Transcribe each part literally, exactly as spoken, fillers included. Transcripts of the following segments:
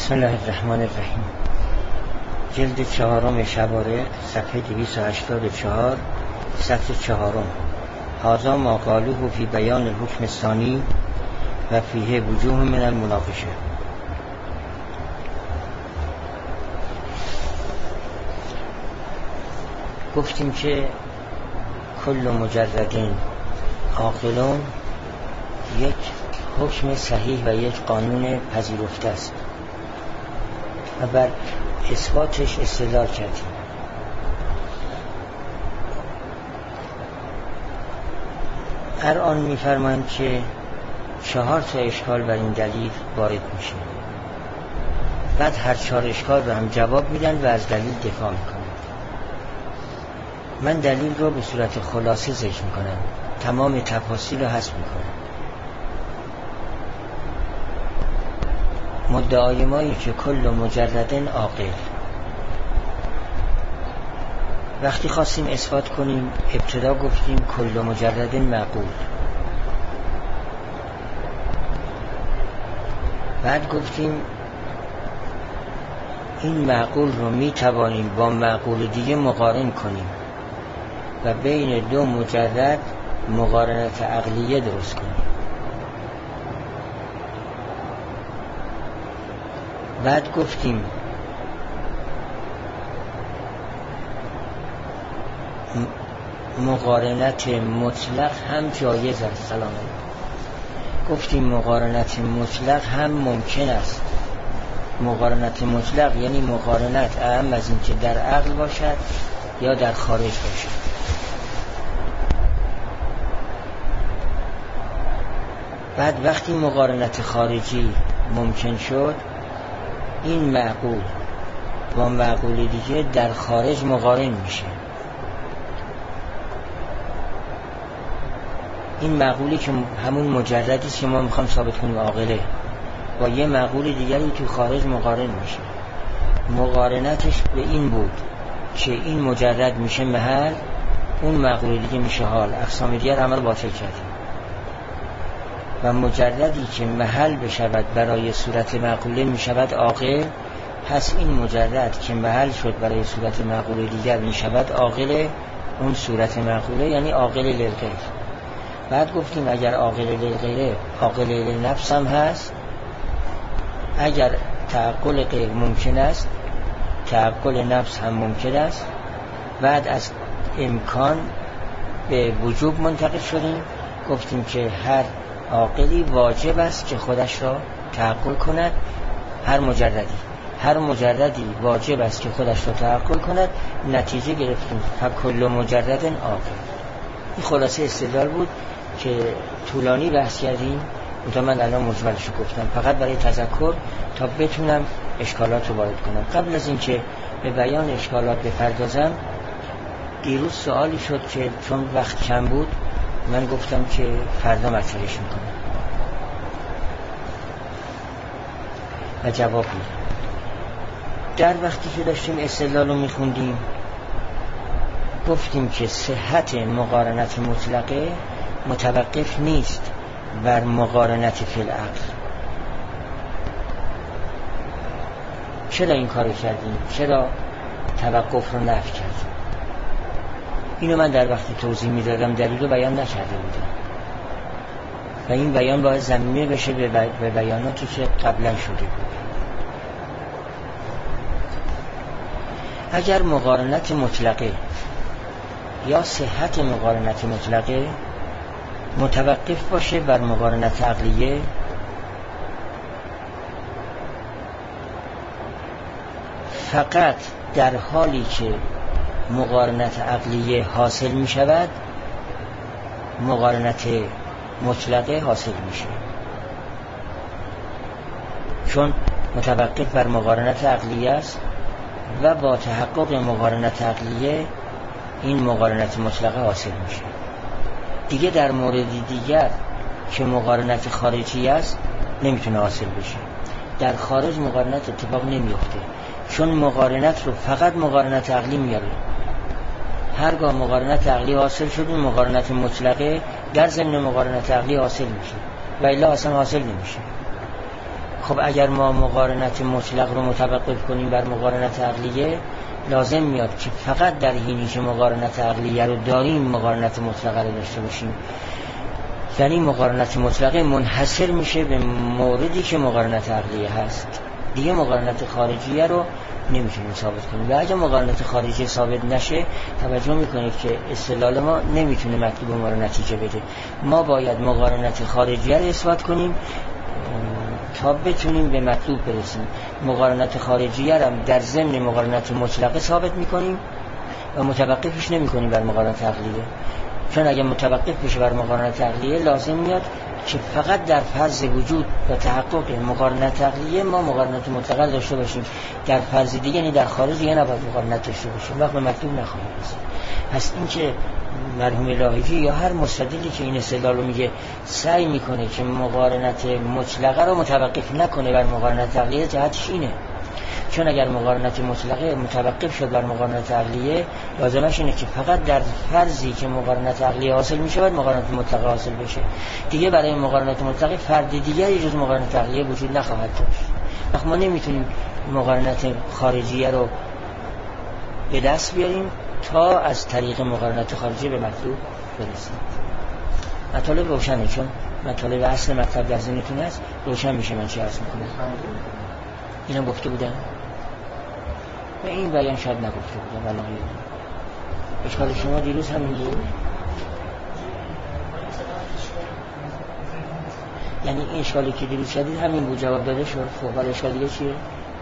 بسم الله الرحمن الرحیم. جلد چهارم شبارق، صفحه دویست و هشتاد و چهار، سطر چهارم. هذا ما قالوه فی بیان الحکم الثانی و فیه وجوه من المناقشه. گفتیم که کل مجردین عاقلون یک حکم صحیح و یک قانون پذیرفته است و بر اثباتش استدلال کردیم. الان می‌فرمایند که چهار تا اشکال بر این دلیل وارد میشه، بعد هر چهار اشکال رو هم جواب میدن و از دلیل دفاع میکنن. من دلیل رو به صورت خلاصه ذکر میکنم، تمام تفاصیل رو حذف میکنم. مدعای مایی که کل مجردن عاقل. وقتی خواستیم اثبات کنیم ابتدا گفتیم کل مجردن معقول، بعد گفتیم این معقول رو می توانیم با معقول دیگه مقارن کنیم و بین دو مجرد مقارنت عقلیه درست کنیم. بعد گفتیم مقارنت مطلق هم جایز است. سلام علیکم. گفتیم مقارنت مطلق هم ممکن است. مقارنت مطلق یعنی مقارنت اهم از این که در عقل باشد یا در خارج باشد. بعد وقتی مقارنت خارجی ممکن شد، این معقول با معقول دیگه در خارج مقارن میشه. این معقولی که همون مجردی که ما میخوام ثابت کنیم عاقله، با یه معقول دیگری تو خارج مقارن میشه. مقارنتش به این بود که این مجرد میشه محل، اون معقول دیگه میشه حال. اقسام دیگر عمل باطل کردیم. و مجردی که محل بشود برای صورت معقوله میشود عاقل. پس این مجرد که محل شد برای صورت معقوله دیگر میشود عاقل، اون صورت معقوله یعنی عاقل للغیر. بعد گفتیم اگر عاقل للغیره عاقل للنفس هم هست، اگر تعقل غیر ممکن است تعقل نفس هم ممکن است. بعد از امکان به وجوب منتقل شدیم، گفتیم که هر عاقلی واجب است که خودش را تعقل کند. هر مجردی هر مجردی واجب است که خودش را تعقل کند. نتیجه گرفتیم فکل مجردن عاقل. این خلاصه استدلال بود که طولانی بحث کردیم، تا من الان مجملش رو گفتم فقط برای تذکر تا بتونم اشکالات رو وارد کنم. قبل از این که به بیان اشکالات بپردازم، دیروز سوالی شد که چون وقت کم بود من گفتم که فردا مطرحش میکنم و جواب میدم. در وقتی که داشتیم استدلال رو میخوندیم گفتیم که صحت مقارنت مطلقه متوقف نیست بر مقارنت فی العقل. چرا این کارو کردیم؟ چرا توقف رو نفی کردیم؟ اینو من در وقتی توضیح میدادم دلیل رو بیان نکرده بودم و این بیان باید ضمیمه بشه به بیاناتی که قبلا شده بود. اگر مقارنت مطلقه یا صحت مقارنت مطلقه متوقف باشه بر مقارنت عقلیه، فقط در حالی که مقارنت عقلیه حاصل می شود مقارنت مطلقه حاصل میشه، چون متوقف بر مقارنت عقلیه است و با تحقق مقارنت عقلیه این مقارنت مطلقه حاصل میشه. دیگه در مورد دیگر که مقارنت خارجی است نمیتونه حاصل بشه. در خارج مقارنت اتفاق نمیفته، چون مقارنت رو فقط مقارنت عقلی میاره. هرگاه مقارنت عقلی حاصل شد این مقارنت مطلقه در ضمن مقارنت عقلی حاصل میشه و الا اصلا حاصل نمیشه. خب اگر ما مقارنت مطلق رو متوقف کنیم بر مقارنت عقلیه، لازم میاد که فقط در حینی که مقارنت عقلیه رو داریم مقارنت مطلقه رو داشته باشیم. یعنی مقارنت مطلقه منحصر میشه به موردی که مقارنت عقلیه هست، دیگه مقارنت خارجیه رو نمیتونیم ثابت کنیم. و اگه مقارنت خارجی ثابت نشه، توجه میکنید که استدلال ما نمیتونه مطلوب ما رو نتیجه بده. ما باید مقارنت خارجیه رو اثبات کنیم تا بتونیم به مطلوب برسیم. مقارنت خارجیه رو در ضمن مقارنت مطلقه ثابت میکنیم و متوقفش نمیکنیم بر مقارنت عقلیه، چون اگه متوقف بشه بر مقارنت عقلیه لازم میاد که فقط در فرض وجود و تحقق مقارنت عقلیه ما مقارنت مطلقه داشته باشیم، در فرض دیگه یعنی در خارج دیگه نباید مقارنت داشته باشیم، وقت به مطلوب نخواهیم رسید. پس این که مرحوم لاهیجی یا هر مستدلی که این استدلال رو میگه سعی میکنه که مقارنت مطلقه رو متوقف نکنه بر مقارنت عقلیه، جهتش اینه چون اگر مقارنت مطلقه متوقف شد بر مقارنت عقلیه، لازمش اینه که فقط در فرضی که مقارنت عقلیه حاصل میشه باید مقارنت مطلقه حاصل بشه. دیگه برای مقارنت مطلقه فرد دیگری جز مقارنت عقلیه وجود نخواهد داشت. وقت ما نمیتونیم مقارنت خارجیه رو به دست بیاریم تا از طریق مقارنت خارجی به مطلوب برسیم. مطالب روشنه، چون مطالب اصل مطلب در ذهنتون هست، روشن میشه من چی عرض میکنم. اینم گفته بودم و این بیان شاید نگفته بودم. والله اشکال شما دیروز همین بود، یعنی این اشکالی که دیروز شدید همین بود، جواب داده شد. خب ولی اشکال دیگه چیه؟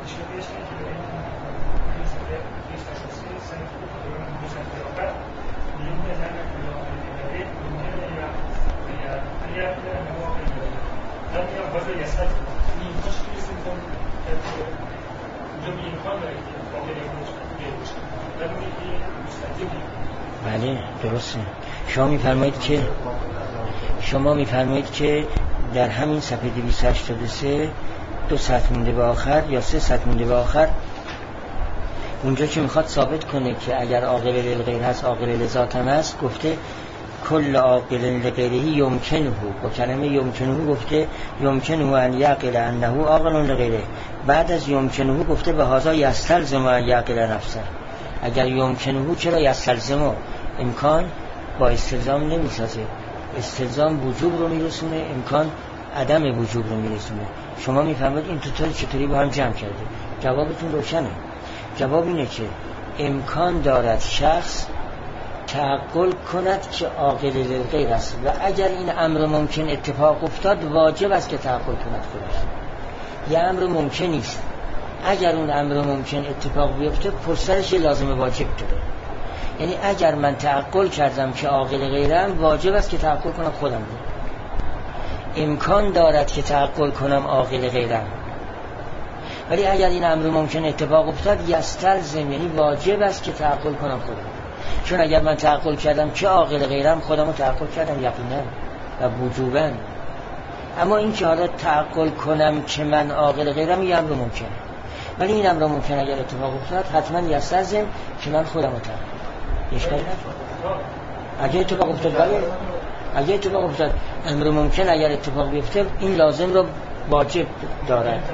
بله درسته. شما میفرمایید که شما میفرمایید که در همین صفحه دویست و هشتاد و سه دو سطر مونده به آخر یا سه سطر مونده به آخر، اونجا که میخواد ثابت کنه که اگر عاقل للغیر هست عاقل لذات هم هست، گفته کل عاقل لغیره یمکنه، با کلمه یمکنه گفته یمکنه ان یعقل انه عاقل لغیره. بعد از یمکنه گفته به هذا یستلزم ان یعقل نفسه. اگر یمکنه چرا یستلزم؟ امکان با استلزام نمیسازه، استلزام وجوب رو میرسونه، امکان عدم وجوب رو میرسونه. شما میفهمید این تو چطوری با هم جمع کرده؟ جوابتون روشنه. جواب اینه که امکان دارد شخص تعقل کند که عاقل للغیر است و اگر این امر ممکن اتفاق افتاد واجب است که تعقل کند خودش. یه امر ممکنی است، اگر اون امر ممکن اتفاق بیفته پسرش لازم واجب داره. یعنی اگر من تعقل کردم که عاقل غیرم، واجب است که تعقل کنم خودم رو. امکان دارد که تعقل کنم عاقل غیرم، ولی اگر این امر ممکن اتفاق افتاد یستلزم، یعنی واجب است که تعقل کنم خودم. چون اگر من تعقل کردم که عاقل غیرم، خودم رو تعقل کردم یقینا و وجوبا. اما این که حالا تعقل کنم که من عاقل غیرم یه امر ممکنه، ولی این امر ممکن اگر اتفاق افتاد حتما یستلزم که من خودم رو تعقل کنم. اشکالی نداره. اگه اتفاق افتاد ولی اگه اتفاق افتاد امر ممکن اگر اتفاق بیفته، این لازم رو واجب دارد.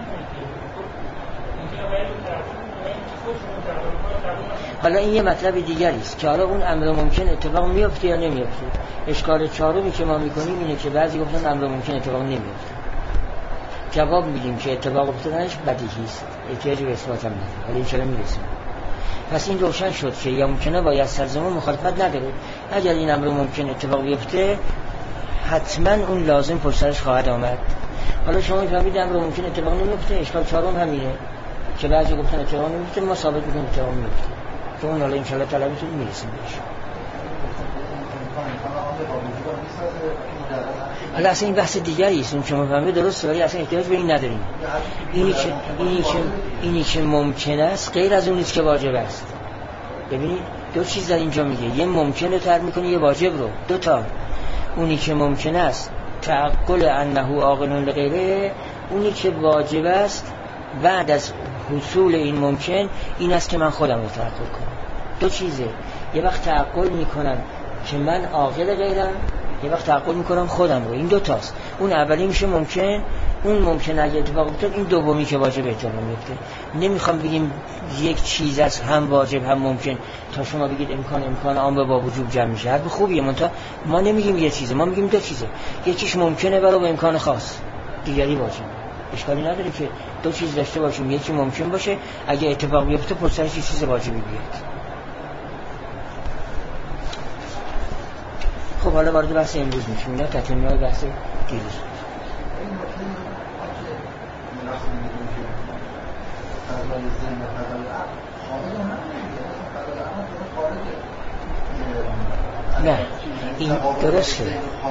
حالا این یه مطلب دیگری است که حالا اون امر ممکن اتفاق میفته یا نمیفته. اشکال چهارمی که ما میکنیم اینه که بعضی گفتن امر ممکن اتفاق نمیفته. جواب میدیم که اتفاق افتادنش بدیهی است، احتیاجی به اثبات هم نداره. حالا این چرا میرسیم؟ پس این روشن شد که یا ممکنه با یستلزم مخالفت نداره. اگر این امر ممکن اتفاق بیفته حتما اون لازم پشتش خواهد آمد. حالا شما میفهمید امر ممکن اتفاق نمیفته. اشکال چهارم همینه که بعضی گفتن اتفاق نمیفته، ما ثابت میکنیم اتفاق میفته. چون حالا انشالله طلبتون میرسیم بهش. حالا اصلا این بحث دیگری است، اون شما فهمید درسته، ولی اصلا احتیاج به این نداریم. اینی که اینی که اینی که ممکن است غیر از اون است که واجب است. ببینید دو چیز در اینجا میگه، یه ممکنه طرح میکنه، یه واجب رو. دو تا. اونی که ممکن است تعقل انه عاقل لغیره، اونی که واجب است بعد از حصول این ممکن این است که من خودم رو تعقل کنم. دو چیزه، یه وقت تعقل میکنم که من عاقل غیرم، یه وقت تعقل میکنم خودم رو. این دو تاست. اون اولی میشه ممکن، اون ممکنه اگه اتفاق افتاد این دومی که واجب احترام میفته. نمیخوام بگیم یک چیز از هم واجب هم ممکن تا شما بگید امکان امکان عام با وجوب جمع میشه. حرف خوبیه، منتها ما نمیگیم یه چیزه، ما میگیم دو چیزه. یکیش ممکنه برای با امکان خاص، دیگری واجب. اشکالی نداره که دو چیز داشته باشیم، یکی ممکن باشه اگه اتفاق بیفته پرسرش یه چیز واجبی بیاد. خب حالا وارد بحث امروز میشیم. اینا تتمه بحث دیروز. نه این درسته.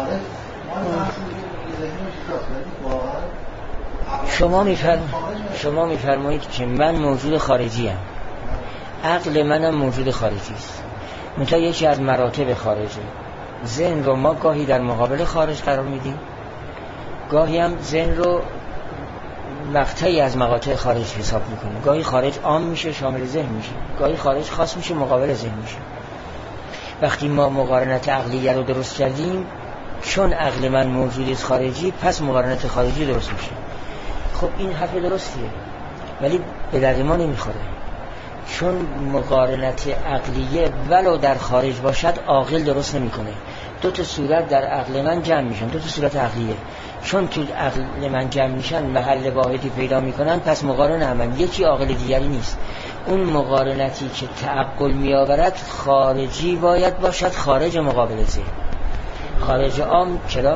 شما میفرم شما میفرمایید که من موجود خارجی ام، عقل منم موجود خارجی است. منتها یکی از مراتب خارجه. ذهن رو ما گاهی در مقابل خارج قرار میدیم، گاهی هم ذهن رو مقطعی از مقاطع خارج حساب میکنه. گاهی خارج عام میشه شامل ذهن میشه، گاهی خارج خاص میشه مقابل ذهن میشه. وقتی ما مقارنت عقلیه رو درست کردیم، چون عقل من موجود است خارجی، پس مقارنت خارجی درست میشه. خب این حرف درستیه، ولی به درد ما نمیخوره. چون مقارنت عقلیه ولو در خارج باشد عاقل درست نمیکنه. دو تا صورت در عقل من جمع میشن، دو تا صورت عقلیه. چون تو عقل من جمع میشن محل واحدی پیدا میکنن، پس مقارن همن، یکی عاقل دیگری نیست. اون مقارنتی که تعقل میآورد خارجی باید باشد، خارج مقابل ذهن. خارج عام چرا؟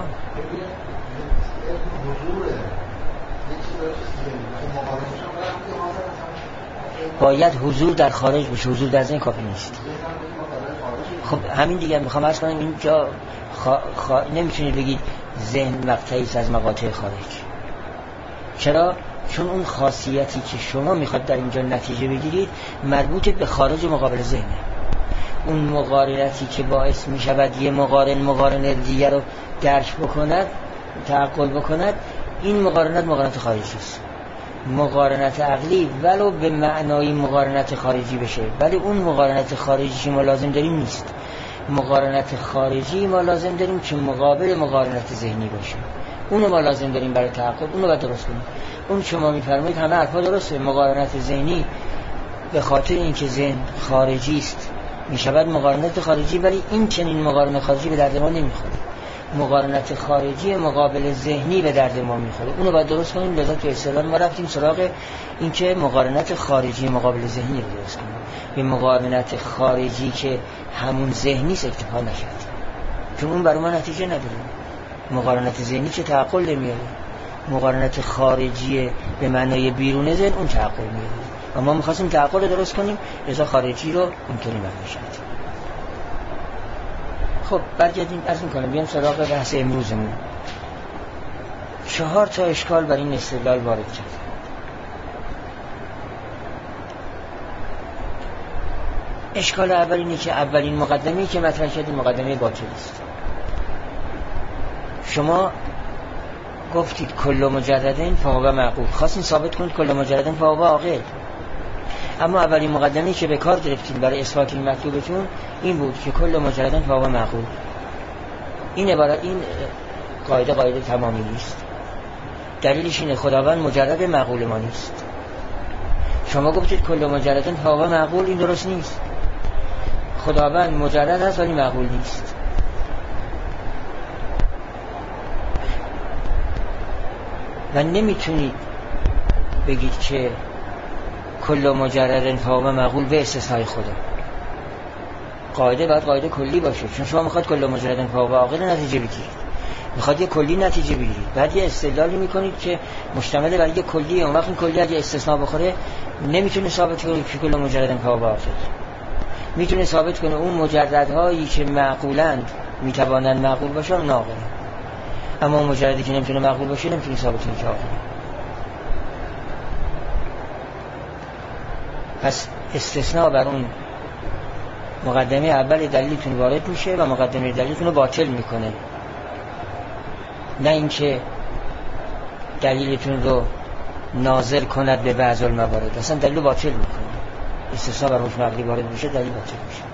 باید حضور در خارج بشه، حضور در ذهن کافی نیست. خب همین دیگه میخوام عرض کنم اینجا خا... خا... نمیتونید بگید ذهن مقطعی است از مقاطع خارج. چرا؟ چون اون خاصیتی که شما میخواد در اینجا نتیجه بگیرید مربوط به خارج مقابل ذهنه. اون مقارنتی که باعث میشود یه مقارن مقارنه دیگر رو درک بکند، تعقل بکند، این مقارنت مقارنت خارجی است. مقارنت عقلی ولو به معنای مقارنت خارجی بشه، ولی اون مقارنت خارجی که ما لازم داریم نیست. مقارنت خارجی ما لازم داریم که مقابل مقارنت ذهنی باشه. اونو ما لازم داریم برای تعقل، اونو باید درست کنیم. اون شما میفرمایید همه حرفا درسته، مقارنت ذهنی به خاطر اینکه ذهن خارجی است میشود مقارنت خارجی، ولی این چنین مقارنت خارجی به درد ما نمیخوره. مقارنت خارجی مقابل ذهنی به درد ما میخوره، اونو باید درست کنیم. لذا تو اصطلاح ما رفتیم سراغ اینکه مقارنت خارجی مقابل ذهنی رو درست کنیم. به مقارنت خارجی که همون ذهنی است اکتفا نکرد، چون اون برای ما نتیجه نداره. مقارنت ذهنی که تعقل نمیاره، مقارنت خارجی به معنای بیرون ذهن اون تعقل میاره. اما می‌خواستیم تعقل رو درست کنیم، لذا خارجی رو ممکنه برداشت. خب برگردیم از میکنم بیام سراغ بحث امروزمون. چهار تا اشکال بر این استدلال وارد کرد. اشکال اول اینه که اولین مقدمه‌ای که مطرح کردیم مقدمه باطل است. شما گفتید کل مجردن فهو معقول، خواستین ثابت کنید کل مجردن فهو عاقل. اما اولین مقدمه‌ای که به کار گرفتین برای اثبات این مطلوبتون این بود که کل مجردن فهو معقول. این عبارت، این قاعده قاعده تمامی نیست. دلیلش اینه خداوند مجرد معقول ما نیست. شما گفتید کل مجردن فهو معقول، این درست نیست. خداوند مجرد هست ولی معقول نیست. و نمیتونید بگید که کل مجرد فهو معقول به استثنای خدا. قاعده باید قاعده کلی باشه، چون شما میخواد کل مجرد فهو عاقل نتیجه بگیرید، میخواد یه کلی نتیجه بگیرید، بعد یه استدلالی میکنید که مشتمل بر یه کلیه. اون وقت این کلی اگه استثناء بخوره نمیتونه ثابت کنه که کل مجرد فهو عاقل. میتونه ثابت کنه اون مجردهایی که معقولند میتوانند معقول باشن ناقل، اما اون مجردی که نمیتونه معقول باشه نمیتونه ثابت کنه که عاقل. پس استثناء بر اون مقدمه اول دلیلتون وارد میشه و مقدمه دلیلتون رو باطل میکنه، نه اینکه دلیلتون رو ناظر کند به بعض الموارد. اصلا دلیل رو باطل میکنه. استثناء بر حکم عقلی وارد میشه، دلیل باطل میشه.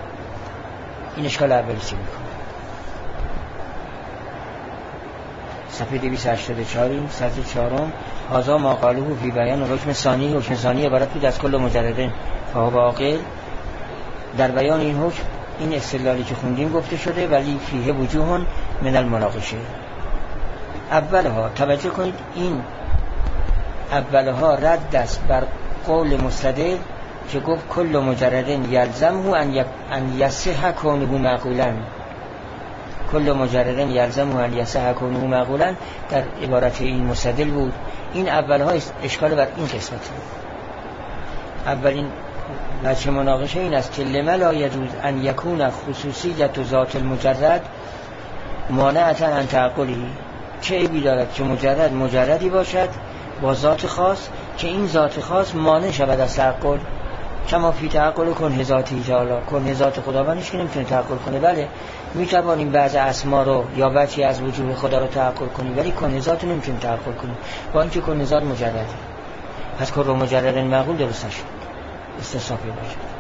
این اشکال اولی چی میکنه. صفحه دویست و هشتاد و چهار سطر چهارم هذا ما قالوه فی بیان حکم ثانی. حکم ثانی عبارت بود از کل مجرد فهو عاقل. در بیان این حکم این استدلالی که خوندیم گفته شده، ولی فیه وجوه من المناقشه. اولها توجه کنید، این اولها رد است بر قول مستدل که گفت کل مجرد یلزمه ان یصح کونه معقولا. کل مجرد یلزمه ان یصح کونه معقولا در عبارت این مستدل بود. این اولها اشکال بر این قسمت. اولین وجه مناقشه این است که لما لا یجوز ان یکون خصوصیت ذات المجرد مانعة عن تعقلی. چه عیبی دارد که مجرد مجردی باشد با ذات خاص که این ذات خاص مانع شود از تعقل. کما فی تعقل کنه ذاتی تعالی، کنه ذات خداوندش که نمیتونه تعقل کنه. بله میتوانیم بعض اسما رو یا بچی از وجود خدا رو تعقل کنیم، ولی کنه ذات نمیتونیم تعقل کنیم با اینکه کنه ذات مجرده. پس کل مجرد معقول درست نشد، استصحاب باشد.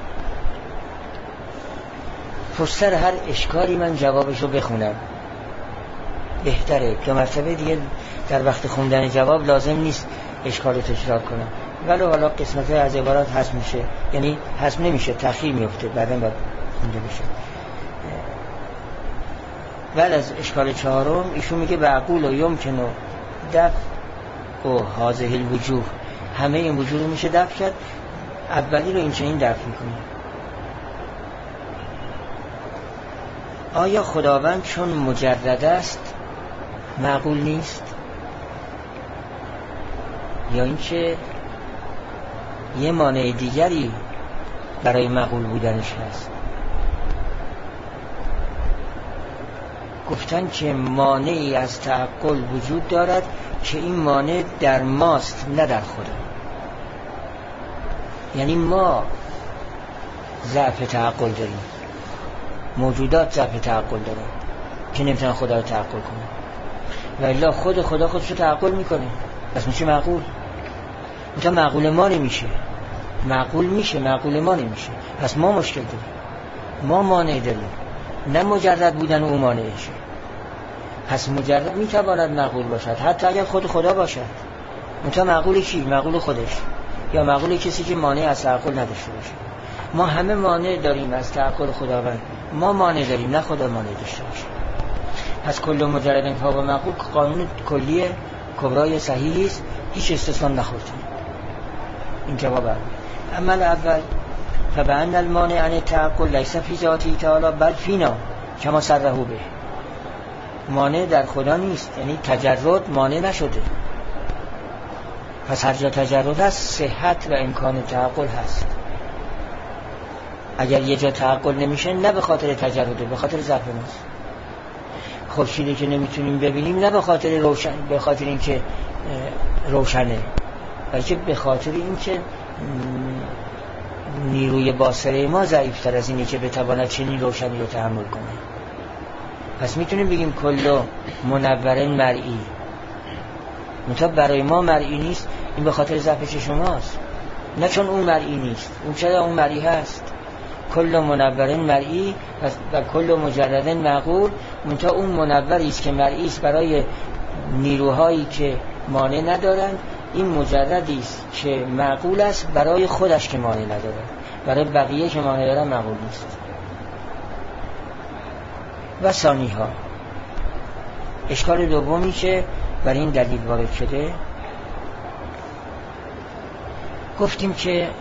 پشتر هر اشکالی من جوابشو بخونم بهتره، که مرتبه دیگه در وقت خوندن جواب لازم نیست اشکال تکرار کنم. ولی حالا قسمت از عبارات حذف میشه، یعنی حذف نمیشه، تأخیر میفته، بعداً باید خونده بشه. ولی از اشکال چهارم ایشون میگه معقول و یمکن و دفع و هذه الوجوه، همه این وجوه میشه دفع کرد. اولی رو این چنین دفع میکنه. آیا خداوند چون مجرد است معقول نیست، یا اینکه یه مانع دیگری برای معقول بودنش هست؟ گفتن که مانعی از تعقل وجود دارد که این مانع در ماست نه در خدا. یعنی ما ضعف تعقل داریم، موجودات ضعف تعقل دارن که نمیتونن خدا رو تعقل کنن، و الا خود خدا خودشو تعقل میکنه، پس میشه معقول. مثلا معقول ما نمیشه، معقول میشه، معقول ما نمیشه. پس ما مشکل داریم، ما مانع داریم، نه مجرد بودن او مانعشه. پس مجرد میتواند معقول باشد حتی اگر خود خدا باشد. مثلا معقول کی؟ معقول خودش، یا معقول کسی که مانع از تعقل نداشته باشه. ما همه مانع داریم از تعقل خداوند، ما مانع داریم نه خدا مانع داشته باشه. پس کل مجرد فهو معقول قانون کلی کبرای صحیحی است، هیچ استثنا نخورده. این جواب اول. عمل اول فبأن المانع عن التعقل ليس في ذاته تعالی بل فینا کما صرحه به. مانع در خدا نیست، یعنی تجرد مانع نشده. پس هر جا تجرد هست صحت و امکان تعقل هست. اگر یه جا تعقل نمیشه نه به خاطر تجرده، به خاطر ضعف ماست. خورشیدی که نمیتونیم ببینیم نه به خاطر روشن، به خاطر اینکه روشنه، بلکه به خاطر اینکه نیروی باصره ما ضعیفتر از اینه که بتواند چنین روشنی رو تحمل کنه. پس میتونیم بگیم کل منور مرئی، منتها برای ما مرئی نیست. این به خاطر ضعف شماست، نه چون اون مرئی نیست. اون چرا اون مرئی هست؟ کل منور مرئی و کل مجرد معقول، منتها اون منوری است که مرئی است برای نیروهایی که مانع ندارند. این مجردی است که معقول است برای خودش که مانع نداره، برای بقیه که مانع دارن معقول نیست. و ثانی ها اشکال دومی که برای این دلیل وارد شده، گفتیم که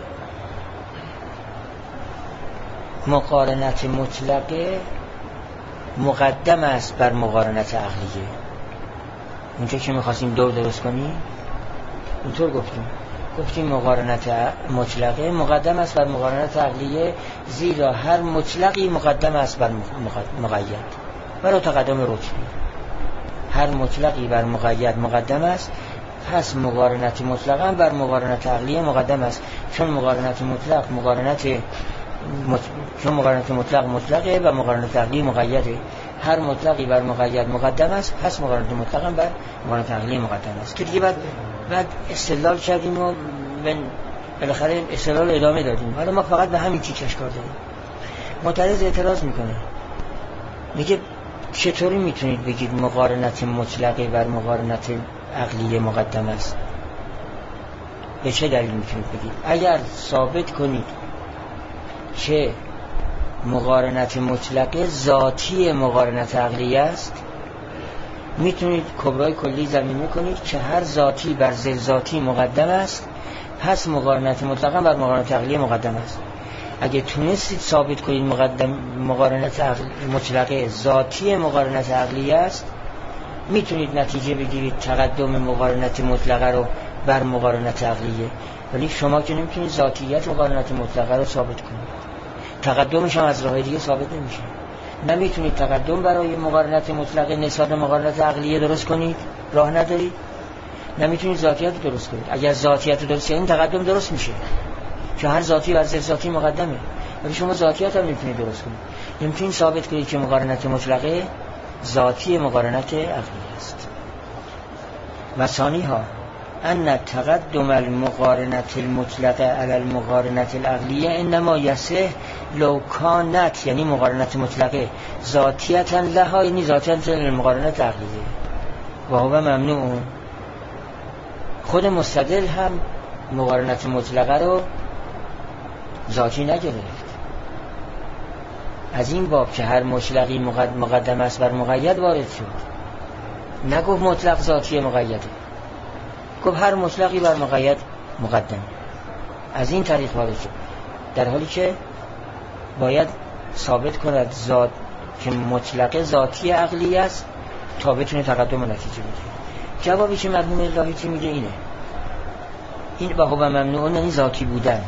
مقارنت مطلقه مقدم است بر مقارنت عقلیه. اونجا که میخواستیم دور درست کنیم اونطور گفتیم گفتیم مقارنت مطلقه مقدم است بر مقارنت عقلیه، زیرا هر مطلقی مقدم است بر مقید برای تقدم رتبی. هر مطلقی بر مقید مقدم است، پس مقارنت مطلقا بر مقارنت عقلیه مقدم است. چون مقارنت مطلق مقارنت مط... چون مقارنت مطلق مطلقه و مقارنت عقلی مقیده. هر مطلقی بر مقید مقدم است، پس مقارنت مطلقا بر مقارنت عقلی مقدم است. که دیگه بعد بعد استدلال کردیم و بالاخره استدلال ادامه دادیم. حالا ما فقط به همین چیز کار داریم. معترض اعتراض میکنه، میگه چطوری میتونید بگید مقارنت مطلقه بر مقارنت عقلیه مقدم است؟ به چه دلیل میتونید بگید؟ اگر ثابت کنید که مقارنت مطلقه ذاتی مقارنت عقلیه است، میتونید کبرای کلی زمینه کنید که هر ذاتی بر ضد ذاتی مقدم است، پس مقارنت مطلقه بر مقارنت عقلیه مقدم است. اگه تونستید ثابت کنید مقدم مقارنت مطلقه ذاتی مقارنت عقلیه است، میتونید نتیجه بگیرید تقدم مقارنت مطلقه رو بر مقارنت عقلیه. ولی شما که نمیتونید ذاتیت مقارنت مطلقه رو ثابت کنید، تقدمش هم از راه دیگه ثابت نمیشه. نمیتونید تقدم برای مقارنت مطلقه نسبت به مقارنت عقلیه درست کنید، راه ندارید. نمیتونید ذاتیت رو درست کنید. اگر ذاتیت رو درست کنید تقدم درست میشه، که هر ذاتی بر ضد ذاتی مقدمه. ولی شما ذاتیت هم نمیتونید درست کنید. نمیتونید ثابت کنید که مقارنت مطلقه ذاتی مقارنت عقلیه است. و ثانیها ان تقدم المقارنت المطلقه علی المقارنت العقلیه انما یصح لو کانت، یعنی مقارنت مطلقه ذاتیتا لها، یعنی ذاتیتا للمقارنت عقلیه و هو ممنوع. خود مستدل هم مقارنت مطلقه رو ذاتی نگرفت. از این باب که هر مطلقی مقدم است بر مقید وارد شد، نگفت مطلق ذاتی مقیده، گفت هر مطلقی بر مقید مقدم. از این طریق وارد شد، در حالی که باید ثابت کند ذات که مطلق ذاتی عقلی است تا بتونه تقدم و نتیجه بده. جوابی که مرحوم الهی چی میگه اینه، این به هو ممنوع یعنی ذاتی بودن.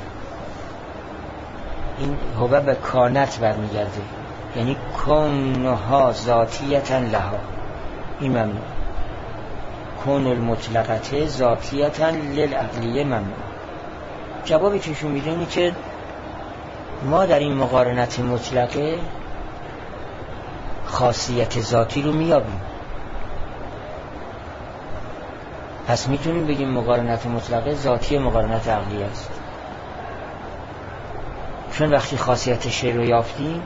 این هو به کانت برمیگرده، یعنی کونها ذاتیتا لها، این ممنوع. کون المطلقه ذاتیتا للعقلیه ممنوع. جوابی که شون میده اینه که ما در این مقارنت مطلقه خاصیت ذاتی رو میابیم، پس میتونیم بگیم مقارنت مطلقه ذاتی مقارنت عقلی است. چون وقتی خاصیت شی رو یافتیم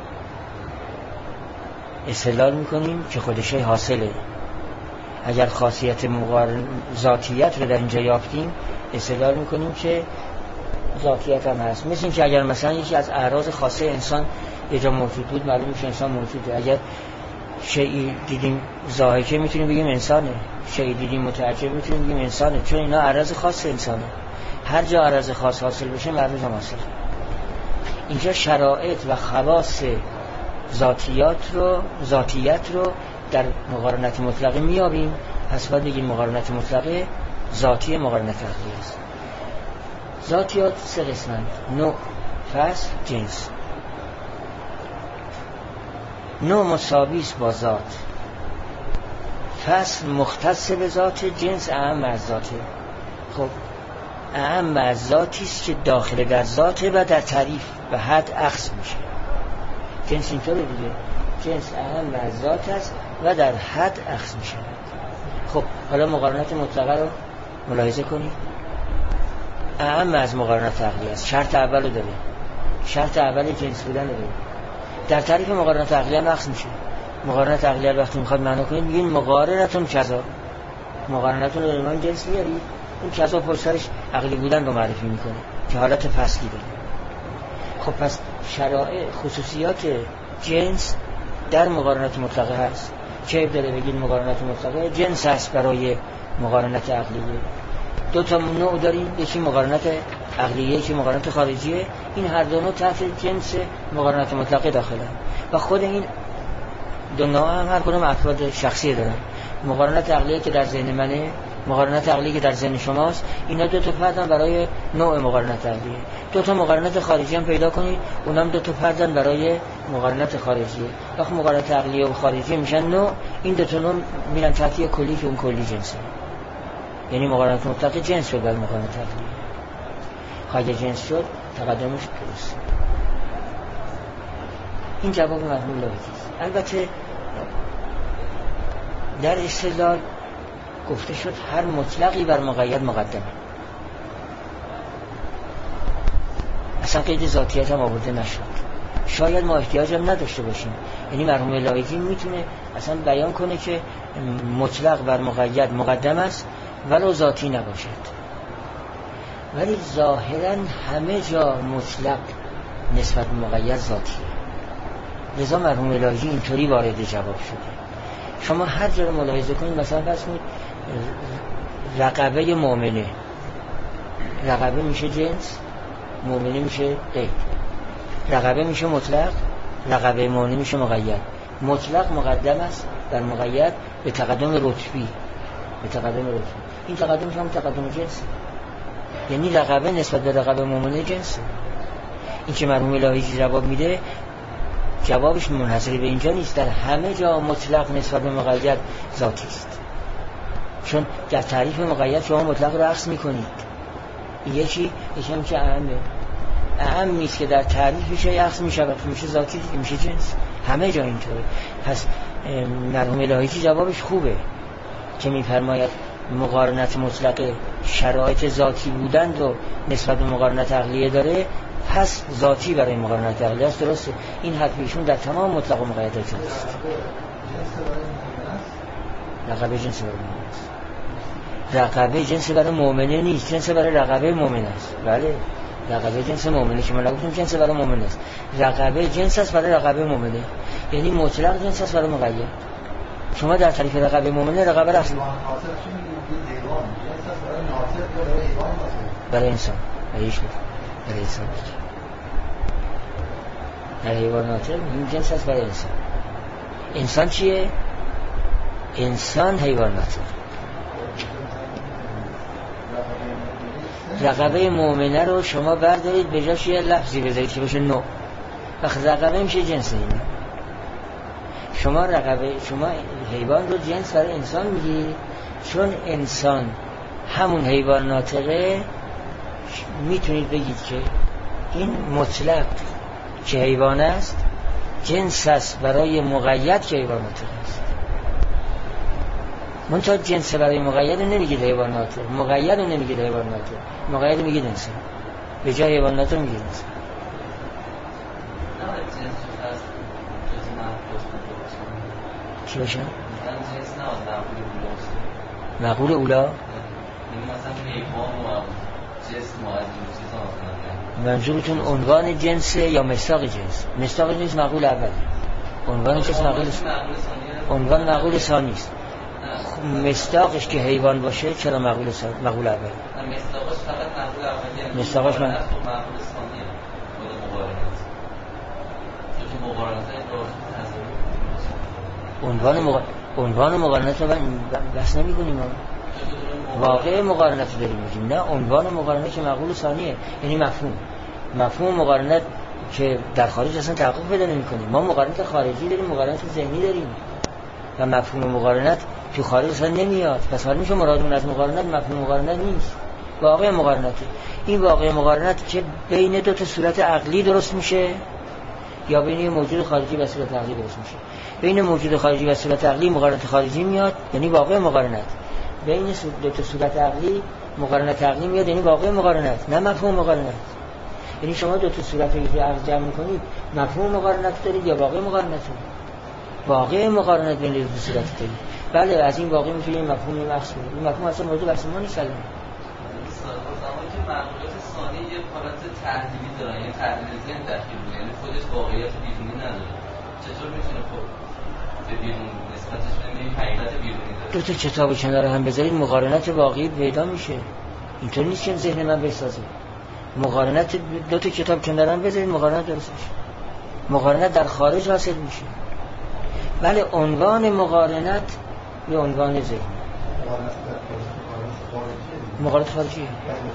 استدلال میکنیم که خود شی حاصله. اگر خاصیت مقارن ذاتیت رو در اینجا یافتیم استدلال میکنیم که ذاتیت هم هست. مثل این که اگر مثلا یکی از اعراض خاصه انسان یه جا موجود بود معلوم میشه انسان موجوده. اگر شیئی دیدیم ضاحکه میتونیم بگیم انسانه، شیئی دیدیم متعجب میتونیم بگیم انسانه، چون اینا اعراض خاص انسانه. هر جا اعراض خاص حاصل بشه معلوم هم حاصل. اینجا شرایط و خواص ذاتیات رو ذاتیت رو در مقارنت مطلقه میابیم، پس باید بگیم مقارنت مطلقه ذاتی مقارنت عقلی است. ذاتیات سه قسمند: نوع، فصل، جنس. نوع مساوی است با ذات، فصل مختص به ذات، جنس اعم از ذاته. خب اعم از ذاتی است که داخل در ذاته و در تعریف و حد اخذ میشه. جنس اینطوره دیگه، جنس اعم از ذات است و در حد اخذ میشه. خب حالا مقارنت مطلقه رو ملاحظه کنید. اعم از مقارنت عقلی است، شرط اولو داره، شرط اول جنس بودن داره. در تعریف مقارنت عقلی هم اخذ میشه. مقارنت عقلی وقتی میخواد معنا کنید میگین مقارنتون کذا، مقارنتون رو ایمان جنس بیارید، اون کذا پرسرش عقلی بودن رو معرفی میکنه که حالت فصلی داره. خب پس شرایط خصوصیات جنس در مقارنت مطلقه هست. چه داره بگید مقارنت مطلقه جنس هست برای مقارنت عقلیه. دو تا نوع داریم، یکی مقارنت عقلیه یکی مقارنت خارجیه. این هر دو نوع تحت جنس مقارنت مطلقه داخلن و خود این دو نوع هم هر کدوم افراد شخصی دارن. مقارنت عقلیه که در ذهن منه، مقارنت عقلیه که در ذهن شماست، اینا دو تا فردن برای نوع مقارنت عقلیه. دو تا مقارنت خارجی هم پیدا کنید، اونم دو تا فردن برای مقارنت خارجیه. وقتی مقارنت عقلیه و خارجی میشن نوع، این دو تا نوع میرن تحت یک کلی که اون کلی جنسه. یعنی مقارنت مطلقه جنس شد بر مقارنت عقلیه. خواهی جنس شد تقدمش درست. این جواب مرحوم لاحقیست. البته در استدلال گفته شد هر مطلقی بر مقید مقدمه، اصلا قید ذاتیت هم آورده نشد. شاید ما احتیاج هم نداشته باشیم، یعنی مرحوم الهی میتونه اصلا بیان کنه که مطلق بر مقید مقدم است ولو ذاتی نباشد، ولی ظاهرا همه جا مطلق نسبت به مقید ذاتیه. لذا مرحوم الهی اینطوری وارد جواب شده. شما هر جا رو ملاحظه کنید، مثلا فرض کنید رقبه مؤمنه، رقبه میشه جنس، مؤمنه میشه قید. رقبه میشه مطلق، رقبه مؤمنه میشه مقید. مطلق مقدم است در مقید به تقدم رتبی، به تقدم رتبی. این تقدم هم تقدم جنس، یعنی رقبه نسبت به رقبه مؤمنه جنس. این که مرحوم الهی جواب میده، جوابش منحصر به اینجا نیست، در همه جا مطلق نسبت به مقید ذاتی است. چون در تعریف مقید شما مطلق رو عکس میکنید. یکی یکی هم که اهمه اهم نیست که در تعریفش عکس میشه، میشه ذاتی دیگه، میشه جنس. همه جا اینطوره. پس مرحوم الهی جوابش خوبه که میفرماید مقارنت مطلق شرایط ذاتی بودند و نسبت به مقارنت عقلیه داره، پس ذاتی برای مقارنت عقلیه است. درسته، این حرف ایشون در تمام مطلق و مقید است. رقبه جنس برای مؤمن است. رقبه جنس برای مؤمنه نیست، جنس برای رقبه مؤمن است. بله، رقبه جنس مؤمنه که من گفتم جنس برای مؤمن است. رقبه جنس است برای رقبه مؤمنه، یعنی مطلق جنس است برای مقید. شما در تعریف رقبه مؤمنه رقبه را برای انسان، برای ایش بود، برای انسان بود. در حیوانات این جنس است برای انسان. انسان چیه؟ انسان حیوانات. رقبه مؤمنه رو شما بردارید به جاش یه لفظی بذارید که بشه نوع، وقت رقبه میشه جنس. اینه شما رقبه، شما حیوان رو جنس برای انسان میگید، چون انسان همون حیوان ناطقه. میتونید بگید که این مطلق که حیوان است جنس است برای مقید که حیوان ناطق است. منتها جنس برای مقید رو نمیگید حیوان ناطق، مقید رو نمیگید حیوان ناطق، مقید رو میگید انسان، به جای حیوان ناطق میگید انسان. چی باشه؟ معقول اولا؟ منظورتون عنوان جنس یا مصداق جنس؟ مصداق جنس معقول اول، عنوان جنس معقول عنوان معقول ثانی است. مصداقش که حیوان باشه چرا معقول ثانی معقول اول؟ مصداقش فقط معقول اولیه، مصداقش من معقول ثانیه. خود مقارنت عنوان مق... عنوان مقارنت رو بحث نمی کنیم، واقع مقارنت داریم میگیم، نه عنوان مقارنت که معقول ثانیه، یعنی مفهوم مفهوم مقارنت که در خارج اصلا تحقق پیدا نمی‌کنه. ما مقارنت خارجی داریم، مقارنت ذهنی داریم و مفهوم مقارنت تو خارج اصلا نمیاد. پس حالا میشه مرادمون از مقارنت مفهوم مقارنت نیست، واقع مقارنته. این واقع مقارنت که بین دو تا صورت عقلی درست میشه یا بین موجود خارجی و صورت عقلی درست میشه. بین موجود خارجی و صورت عقلی مقارنت خارجی میاد، یعنی واقع مقارنت. بین دو تا صورت عقلی مقارنت عقلی میاد، یعنی واقع مقارنت، نه مفهوم مقارنت. یعنی شما دو تا صورت رو عقل جمع کنید، مفهوم مقارنت دارید یا واقع مقارنت دارید؟ واقع مقارنت بین دو تا صورت دارید. بله، از این واقع میشه این مفهوم مخصوص. این مفهوم اصلا موضوع بحث ما نیست. الان زمانی که معقولات ثانی یه حالت تحلیلی دارن، یعنی تحلیل ذهن داخلی بود، یعنی خودش واقعیت بیرونی نداره، چطور میتونه خب به بیرون نسبتش به حقیقت بیرونی داره؟ دو تا کتاب کنار هم بذارید مقارنت واقعی پیدا میشه. اینطور نیست که ذهن من بسازه. مقارنت دو تا کتاب کنار هم بذارید مقارنت درست میشه. مقارنت در خارج حاصل میشه. ولی عنوان مقارنت به عنوان ذهن مقارنت خارجی.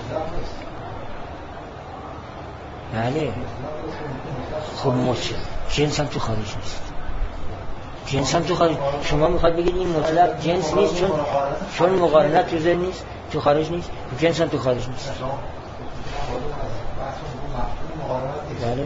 بله خب مچه جنس هم تو خارج نیست. جنس هم تو خارج. شما میخواد بگید این مطلق جنس نیست چون چون مقارنت تو ذهن نیست، تو خارج نیست، جنس هم تو خارج نیست. بله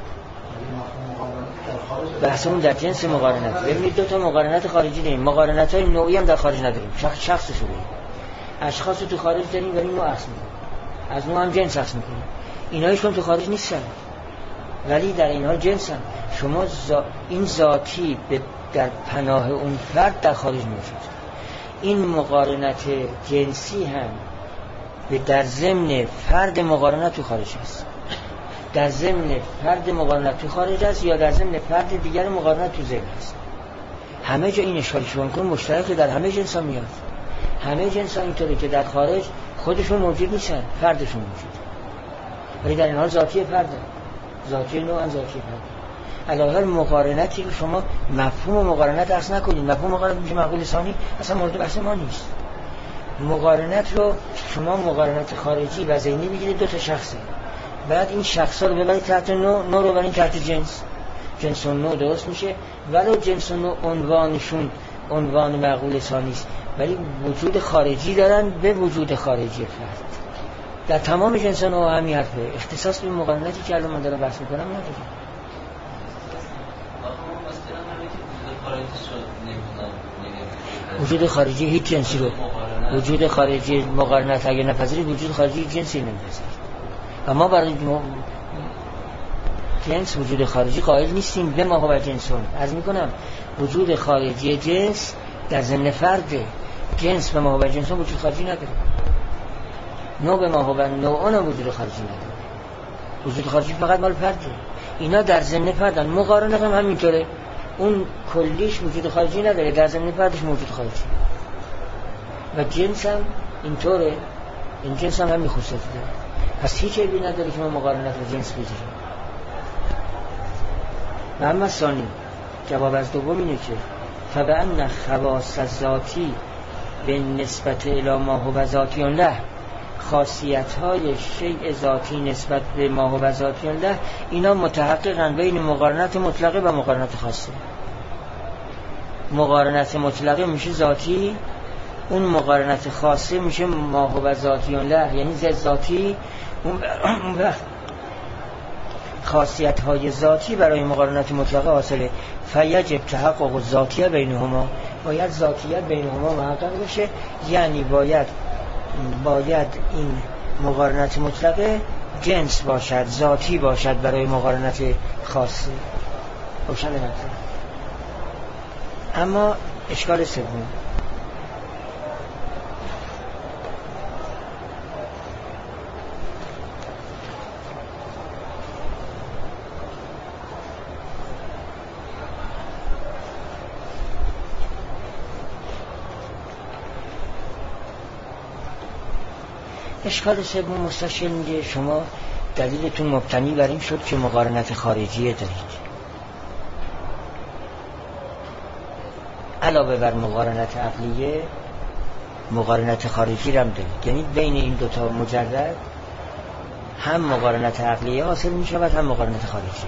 بحثمون در جنس مقارنت. ببینید دو تا مقارنت خارجی داریم، مقارنت های نوعی هم در خارج نداریم. شخص شخصش رو داریم، اشخاص رو تو خارج داریم ولی نوع عکس میکنیم، از نوع هم جنس عکس میکنیم. اینا هیچ کدوم تو خارج نیستن ولی در اینها جنس هم. شما زا... این ذاتی به در پناه اون فرد در خارج موجود. این مقارنت جنسی هم به در ضمن فرد مقارنت تو خارج است، در ضمن فرد مقارنت تو خارج است یا در ضمن فرد دیگر مقارنت تو ذهن است. همه جا این اشکال شما کن مشترک در همه جنس ها میاد. همه جنس ها اینطوری که در خارج خودشون موجود نیستن، فردشون موجود، ولی در این حال ذاتی فرد، ذاتی نوع ذاتی فرد. علاوه مقارنتی که شما مفهوم مقارنت اصلا نکنید، مفهوم مقارنت میشه معقول ثانی، اصلا مورد بحث ما نیست. مقارنت رو شما مقارنت خارجی و ذهنی بگیرید، دو تا شخصه، بعد این شخصا رو ببرید تحت نوع، نوع رو ببرید تحت جنس، جنس و نوع درست میشه. ولو جنس و نوع عنوانشون عنوان معقول ثانی است، ولی وجود خارجی دارن به وجود خارجی فرد. در تمام جنس و نوع همین حرفه. اختصاص به مقارنتی که الان من دارم بحث میکنم نداره. وجود خارجی هیچ جنسی رو، وجود خارجی مقارنت اگه نپذیرید وجود خارجی جنسی نمیپذیرید. اما برای جنس وجود خارجی قائل نیستیم. به ما هو جنسون عرض میکنم وجود خارجی جنس در ضمن فرد، جنس به ما هو جنسون وجود خارجی نداره، نوع به ما هو نوعون وجود خارجی نداره. وجود خارجی فقط مال فرده، اینا در ضمن فردن. مقارنت هم همینطوره، اون کلیش وجود خارجی نداره، در ضمن فردش موجود خارجی. و جنس هم اینطوره، این جنس هم همین خصوصیت داره. پس هیچ عیبی نداره که ما مقارنت و جنس بگیریم. و اما ثانی جواب از دوم اینه که فبأن خواص ذاتی به نسبت الی ما هو ذاتی له، خاصیت های شیء ذاتی نسبت به ما هو ذاتی له، اینا متحققن بین مقارنت مطلقه و مقارنت خاصه. مقارنت مطلقه میشه ذاتی، اون مقارنت خاصه میشه ما هو ذاتی له، یعنی ضد ذاتی. اون وقت خاصیت های ذاتی برای مقارنت مطلقه حاصله. فیجب تحقق ذاتیه بینهما، باید ذاتیت بینهما محقق بشه، یعنی باید باید این مقارنت مطلقه جنس باشد، ذاتی باشد برای مقارنت خاصه. روشن نمیشه. اما اشکال سوم، اشکال سوم مستشکل میگه شما دلیلتون مبتنی بر این شد که مقارنت خارجیه دارید، علاوه بر مقارنت عقلیه مقارنت خارجی هم دارید. یعنی بین این دوتا مجرد هم مقارنت عقلیه حاصل میشه و هم مقارنت خارجی.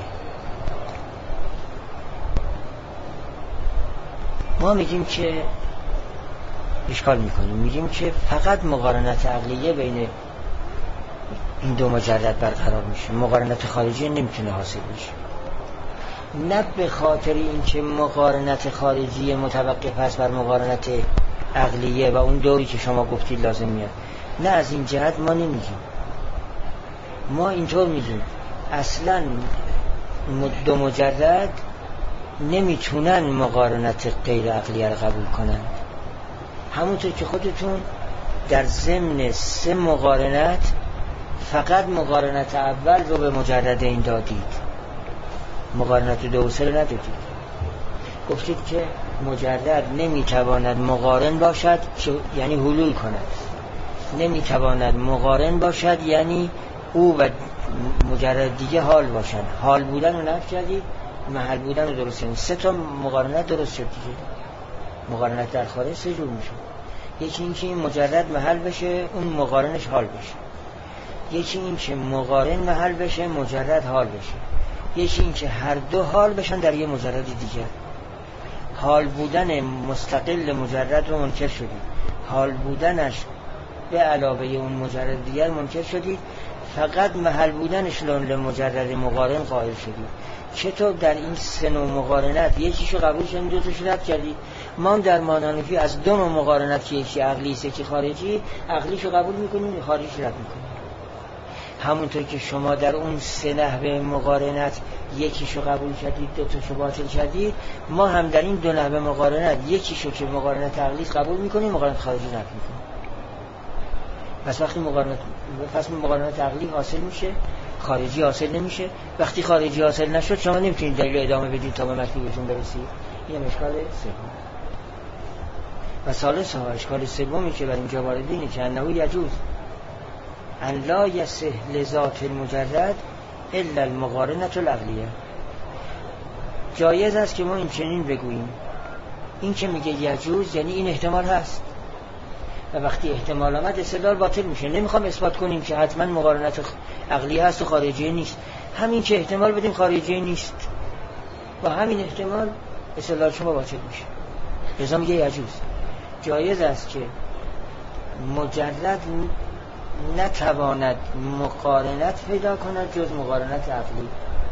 ما میگیم که اشکال میکنیم، میگیم که فقط مقارنت عقلیه بین این دو مجرد برقرار میشه، مقارنت خارجی نمیتونه حاصل بشه. نه به خاطر اینکه مقارنت خارجی متوقف است بر مقارنت عقلیه و اون دوری که شما گفتید لازم میاد، نه از این جهت ما نمیگیم. ما اینطور میگیم اصلا دو مجرد نمیتونن مقارنت غیر عقلیه رو قبول کنن. همونطور که خودتون در ضمن سه مقارنت فقط مقارنت اول رو به مجرد این دادید، مقارنت دو و سه رو ندادید. گفتید که مجرد نمیتواند مقارن باشد یعنی حلول کند، نمیتواند مقارن باشد یعنی او و مجرد دیگه حال باشند. حال بودن رو نفی کردید، محل بودن رو درست کردید. سه تا مقارنت درست شد دیگه. مقارنت در خارج سه جور میشه، یکی این که این مجرد محل بشه اون مقارنش حال بشه، یکی این که مقارن محل بشه مجرد حال بشه، یکی این که هر دو حال بشن در یه مجرد دیگه. حال بودن مستقل مجرد رو منکر شدید، حال بودنش به علاوه اون مجرد دیگر منکر شدید، فقط محل بودنش لمجرد مقارن قائل شدید. چطور در این سه نوع مقارنت یکیشو قبول شدید دو تاشو رد کردید؟ ما در مانانفی از دو نوع مقارنت که یکی عقلی است یکی خارجی، عقلیشو قبول میکنیم خارجیشو رد میکنیم. همونطور که شما در اون سه نحوه مقارنت یکیشو قبول کردید، دو تاشو باطل کردید، ما هم در این دو نحوه مقارنت یکیشو که مقارنت عقلی قبول میکنیم، مقارنت خارجی نفی میکنیم. پس وقتی مقارنت پس مقارنت عقلی حاصل میشه، خارجی حاصل نمیشه. وقتی خارجی حاصل نشد شما نمیتونید دلیل ادامه بدید تا به مطلوبتون برسید. این اشکال سوم. و ثالث ها اشکال سومی که بر اینجا وارد اینه که انه یجوز ان لا یصح لذات المجرد الا المقارنه العقلیه. جایز است که ما این چنین بگوییم، این که میگه یجوز یعنی این احتمال هست، و وقتی احتمال آمد استدلال باطل میشه. نمیخوام اثبات کنیم که حتما مقارنت عقلیه هست و خارجیه نیست، همین که احتمال بدیم خارجیه نیست و همین احتمال استدلال شما باطل میشه. لذا میگه یجوز، جایز است که مجرد نتواند مقارنت پیدا کند جز مقارنت عقلی.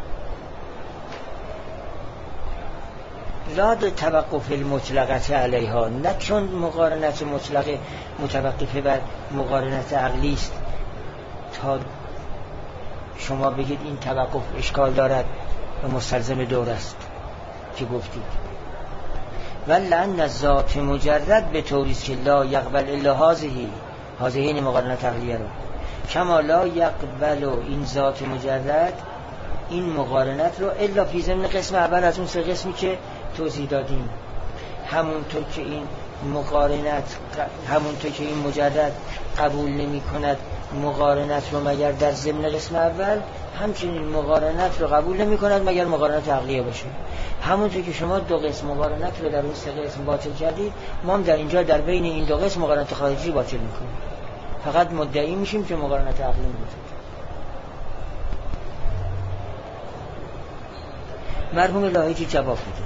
لا توقف المطلقه علیها، نه چون مقارنت مطلقه متوقفه بر مقارنت عقلی است تا شما بگید این توقف اشکال دارد و مستلزم دور است که گفتید. ولعن ذات مجرد به طوری است که لا یقبل الا هذه هذه این مقارنت عقلیه رو، کما لا یقبل این ذات مجرد این مقارنت رو الا فی ضمن قسم اول از اون سه قسمی که توضیح دادیم. همونطور که این مقارنت همونطور که این مجرد قبول نمی کند مقارنت رو مگر در ضمن قسم اول، همچنین مقارنت رو قبول نمی کند مگر مقارنت عقلیه باشه. همونطور که شما دو قسم مقارنت رو در اون سه قسم باطل کردید، ما هم در اینجا در بین این دو قسم مقارنت خارجی باطل میکنیم، فقط مدعی میشیم که مقارنت عقلی میکنیم. مرحوم لاهیجی جواب میده،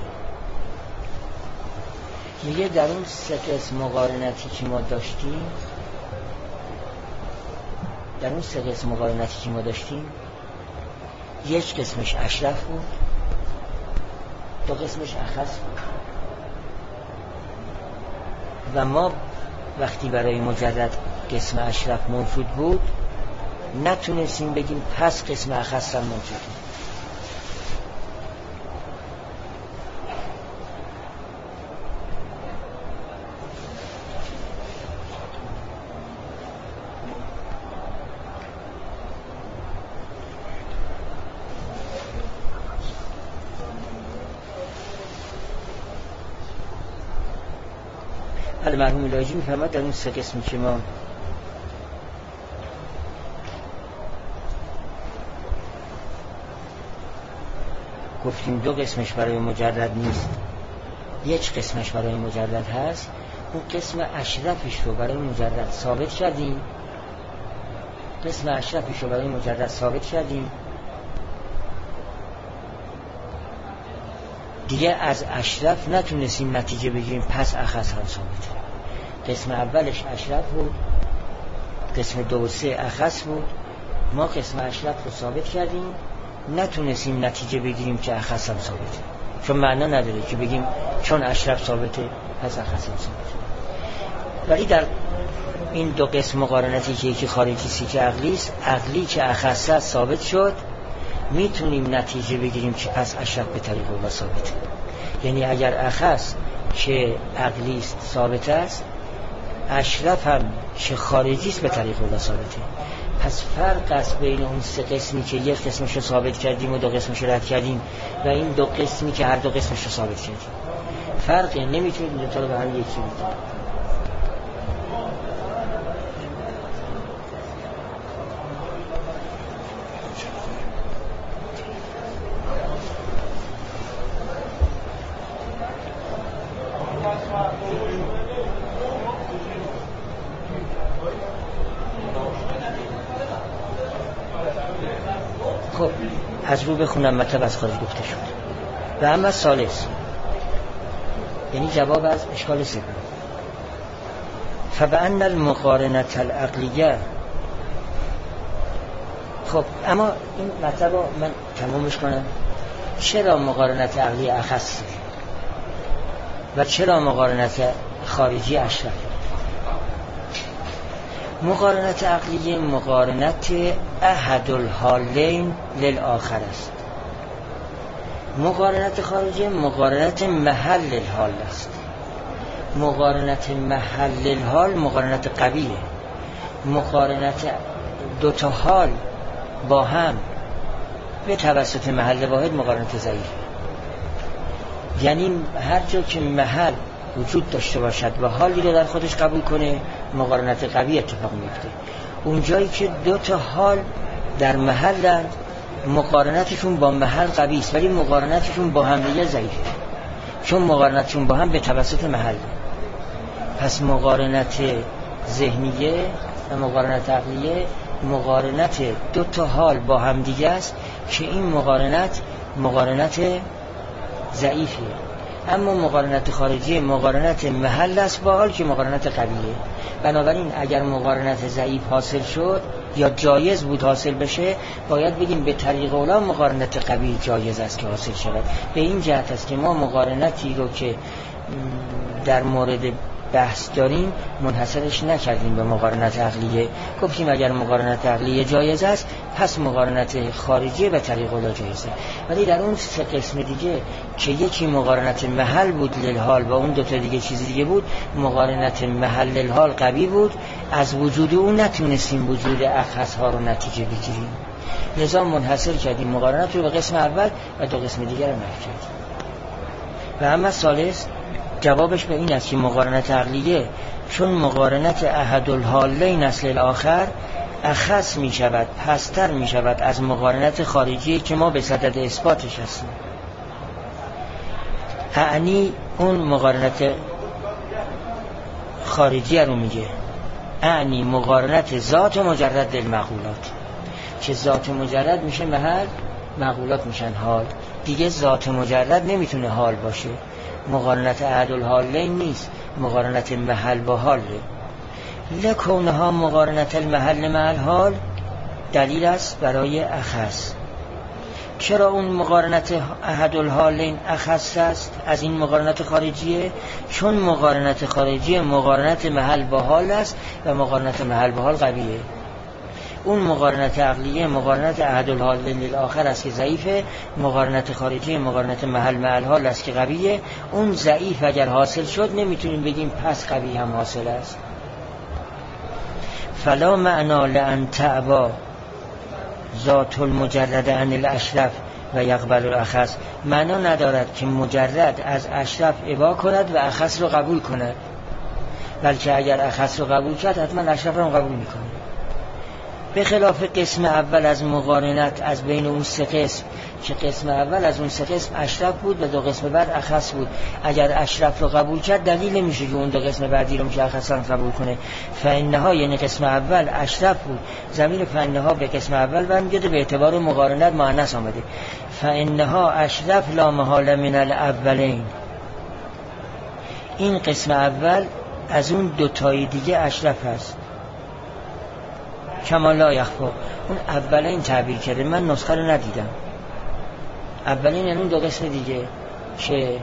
میگه در اون سه قسم مقارنتی که ما داشتیم در اون سه قسم مقارنتی که ما داشتیم یک قسمش اشرف بود، دو قسمش اخص بود، و ما وقتی برای مجرد قسم اشرف موجود بود نتونستیم بگیم پس قسم اخص هم موجوده. حالا مرحوم لاهیجی میفرماد در اون سه قسمی که ما گفتیم دو قسمش برای مجرد نیست، یک قسمش برای مجرد هست، اون قسم اشرفش رو برای مجرد ثابت کردیم قسم اشرفش رو برای مجرد ثابت کردیم دیگه از اشرف نتونستیم نتیجه بگیریم پس اخص هم ثابته. قسم اولش اشرف بود، قسم دو و سه اخص بود، ما قسم اشرف رو ثابت کردیم، نتونستیم نتیجه بگیریم که اخص هم ثابته، چون معنا نداره که بگیم چون اشرف ثابته پس اخص هم ثابته. ولی در این دو قسم مقارنتی که یکی خارجی سی که عقلی است، عقلی که اخص ثابت شد میتونیم نتیجه بگیریم که پس اشرف به طریق اولا ثابته. یعنی اگر اخص که عقلی است ثابت است، اشرف هم که خارجی است به طریق اولا ثابته. پس فرق است بین اون سه قسمی که یک قسمش رو ثابت کردیم و دو قسمش رو رد کردیم و این دو قسمی که هر دو قسمش رو ثابت کردیم. فرقی نمیتونید دو تا رو به هم یکی بگید. خب از رو بخونم مطلب از خارج گفته شد. و اما ثالث یعنی جواب از اشکال سوم، فبأن المقارنة العقلیه. خب اما این مطلب رو من تمامش کنم. چرا مقارنت عقلی اخص و چرا مقارنت خارجی اشرف؟ مقارنت عقلی مقارنت احد الحالین للآخر است. مقارنت خارجی مقارنت محل الحال است. مقارنت محل الحال مقارنت قویه. مقارنت دوتا حال با هم به توسط محل واحد مقارنت ضعیفه. یعنی هر جا که محل وجود داشته باشد و حالی رو در خودش قبول کنه مقارنت قوی اتفاق میفته. اون جایی که دو تا حال در محلن مقارنتشون با محل قوی است ولی مقارنتشون با هم دیگه ضعیفه، چون مقارنتشون با هم به توسط محل. پس مقارنت ذهنیه و مقارنت عقلیه مقارنت دو تا حال با هم دیگه است که این مقارنت مقارنت ضعیفیه. اما مقارنت خارجی مقارنت محل است با حال که مقارنت قویه. بنابراین اگر مقارنت ضعیف حاصل شد یا جایز بود حاصل بشه، باید بگیم به طریق اولا مقارنت قوی جایز است که حاصل شود. به این جهت است که ما مقارنتی رو که در مورد بحث داریم منحصرش نکردیم به مقارنت عقلیه. گفتیم اگر مقارنت عقلیه جایز است پس مقارنت خارجی به طریق اولا جایزه. ولی در اون سه قسم دیگه که یکی مقارنت محل بود للحال و اون دوتا دیگه چیزی دیگه بود، مقارنت محل للحال قوی بود، از وجود اون نتونستیم وجود اخص ها رو نتیجه بگیریم، لذا منحصر کردیم مقارنت رو به قسم اول و دو قسم دیگر رو نفی کردیم. و اما ثالث جوابش به این است که مقارنت عقلیه چون مقارنت احد الحالین است للآخر اخص می شود، پستر می شود از مقارنت خارجی که ما به صدد اثباتش هستیم. اعنی اون مقارنت خارجی رو میگه، اعنی مقارنت ذات مجرد للمقولات، که ذات مجرد میشه محل، مقولات میشن حال. دیگه ذات مجرد نمیتونه حال باشه. مقارنت احد الحالین نیست، مقارنت محل با حاله. لکونها مقارنت المحل مع الحال دلیل است برای اخص. چرا اون مقارنت احد الحالین اخص است از این مقارنت خارجیه؟ چون مقارنت خارجی مقارنت محل با حال است و مقارنت محل با حال قویه. اون مقارنت عقلیه مقارنت احد الحالین للآخر است که ضعیفه، مقارنت خارجی مقارنت محل مع الحال است که قویه. اون ضعیف اگر حاصل شد نمیتونیم بگیم پس قوی هم حاصل است. فلا معنا لأن تعبا ذات المجرد عن الاشرف و یقبل الاخص، معنا ندارد که مجرد از اشرف ابا کند و اخص رو قبول کند، بلکه اگر اخص رو قبول کرد حتما اشرف رو قبول میکنه. به خلاف قسم اول از مقارنت از بین اون سه قسم که قسم اول از اون سه قسم اشرف بود و دو قسم بعد اخص بود، اگر اشرف رو قبول کرد دلیل نمیشه که اون دو قسم بعدی رو میشه اخص رو قبول کنه. فانها یعنی قسم اول اشرف بود، ضمیر فانها به قسم اول برمیگرده، به اعتبار مقارنت مؤنث آمده. فانها اشرف لا محال من الاولین، این قسم اول از اون دو تای دیگه اشرف هست. کما لا یخفا، اون اولین تعبیر کرده، من نسخه رو ندیدم. اولین یعنی اون دو قسم دیگه که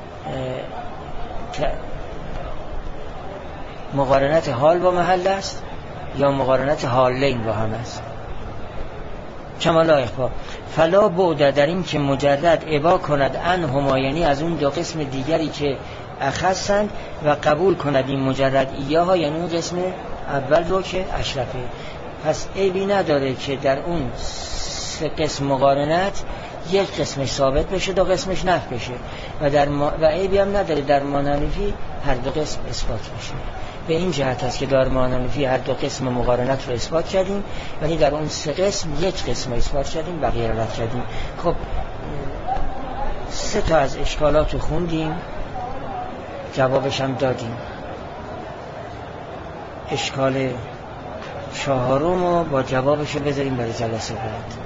مقارنت حال با محل است یا مقارنت حالین با هم است. کما لا یخفا فلا بعد در این که مجرد ابا کند ان هما، یعنی از اون دو قسم دیگری که اخصند و قبول کند این مجرد ایاها، یعنی اون قسم اول رو که اشرفه. پس عیبی نداره که در اون سه قسم مقارنت یک قسمش ثابت بشه دو قسمش نفی بشه و در ما... و عیبی هم نداره در مانعنفی هر دو قسم اثبات بشه. به این جهت است که در مانعنفی هر دو قسم مقارنت رو اثبات کردیم، ولی در اون سه قسم یک قسم اثبات کردیم بقیه رو رد کردیم. خب سه تا از اشکالات رو خوندیم، جوابش هم دادیم. اشکال چهارم رو با جوابش رو بذاریم برای جلسه بعد.